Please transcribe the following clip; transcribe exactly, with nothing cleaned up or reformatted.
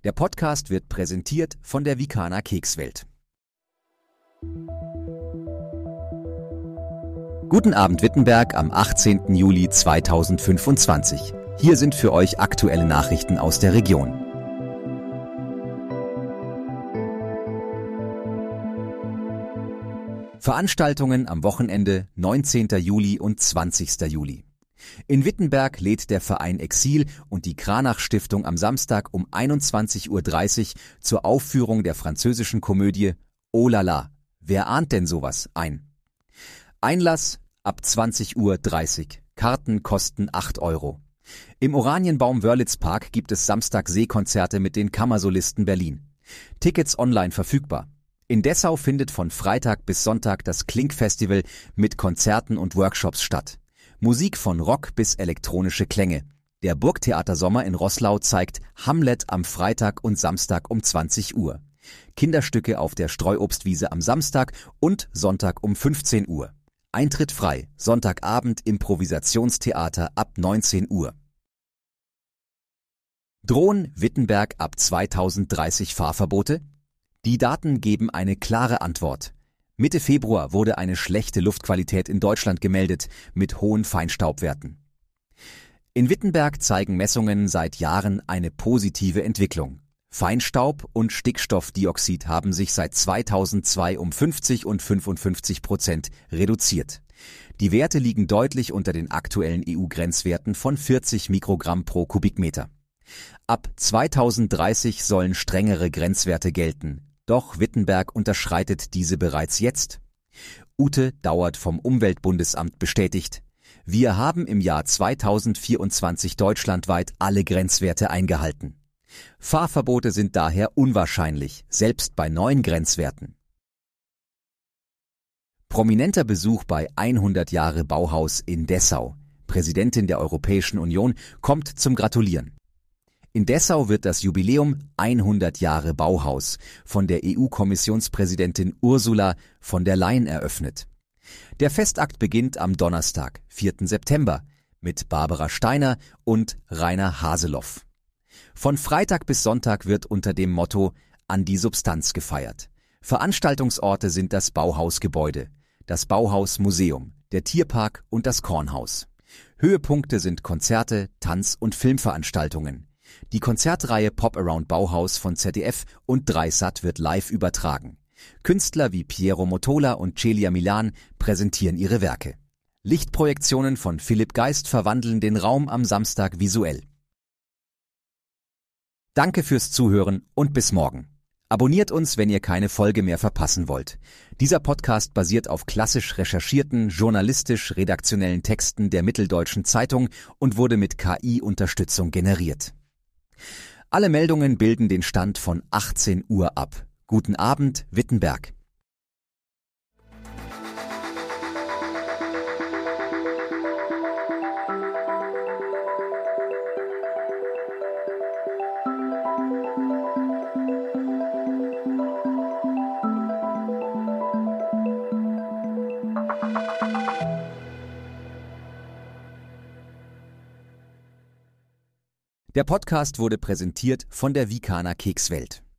Der Podcast wird präsentiert von der Vikana Kekswelt. Guten Abend Wittenberg am achtzehnten Juli zweitausendfünfundzwanzig. Hier sind für euch aktuelle Nachrichten aus der Region. Veranstaltungen am Wochenende neunzehnten Juli und zwanzigsten Juli. In Wittenberg lädt der Verein Exil und die Cranach-Stiftung am Samstag um einundzwanzig Uhr dreißig zur Aufführung der französischen Komödie Oh la la, wer ahnt denn sowas ein? Einlass ab zwanzig Uhr dreißig. Karten kosten acht Euro. Im Oranienbaum-Wörlitz-Park gibt es Samstag Seekonzerte mit den Kammersolisten Berlin. Tickets online verfügbar. In Dessau findet von Freitag bis Sonntag das Klink-Festival mit Konzerten und Workshops statt. Musik von Rock bis elektronische Klänge. Der Burgtheatersommer in Roßlau zeigt Hamlet am Freitag und Samstag um zwanzig Uhr. Kinderstücke auf der Streuobstwiese am Samstag und Sonntag um fünfzehn Uhr. Eintritt frei, Sonntagabend Improvisationstheater ab neunzehn Uhr. Drohen Wittenberg ab zweitausenddreißig Fahrverbote? Die Daten geben eine klare Antwort. Mitte Februar wurde eine schlechte Luftqualität in Deutschland gemeldet mit hohen Feinstaubwerten. In Wittenberg zeigen Messungen seit Jahren eine positive Entwicklung. Feinstaub und Stickstoffdioxid haben sich seit zweitausendzwei um fünfzig und fünfundfünfzig Prozent reduziert. Die Werte liegen deutlich unter den aktuellen E U-Grenzwerten von vierzig Mikrogramm pro Kubikmeter. Ab zweitausenddreißig sollen strengere Grenzwerte gelten. Doch Wittenberg unterschreitet diese bereits jetzt. Ute Dauert vom Umweltbundesamt bestätigt: Wir haben im Jahr zweitausendvierundzwanzig deutschlandweit alle Grenzwerte eingehalten. Fahrverbote sind daher unwahrscheinlich, selbst bei neuen Grenzwerten. Prominenter Besuch bei hundert Jahre Bauhaus in Dessau. Präsidentin der Europäischen Union kommt zum Gratulieren. In Dessau wird das Jubiläum hundert Jahre Bauhaus von der E U-Kommissionspräsidentin Ursula von der Leyen eröffnet. Der Festakt beginnt am Donnerstag, vierten September, mit Barbara Steiner und Rainer Haseloff. Von Freitag bis Sonntag wird unter dem Motto »An die Substanz« gefeiert. Veranstaltungsorte sind das Bauhausgebäude, das Bauhausmuseum, der Tierpark und das Kornhaus. Höhepunkte sind Konzerte, Tanz- und Filmveranstaltungen. Die Konzertreihe Pop Around Bauhaus von Z D F und drei Sat wird live übertragen. Künstler wie Piero Motola und Celia Milan präsentieren ihre Werke. Lichtprojektionen von Philipp Geist verwandeln den Raum am Samstag visuell. Danke fürs Zuhören und bis morgen. Abonniert uns, wenn ihr keine Folge mehr verpassen wollt. Dieser Podcast basiert auf klassisch recherchierten, journalistisch-redaktionellen Texten der Mitteldeutschen Zeitung und wurde mit K I-Unterstützung generiert. Alle Meldungen bilden den Stand von achtzehn Uhr ab. Guten Abend, Wittenberg. Der Podcast wurde präsentiert von der Vikana Kekswelt.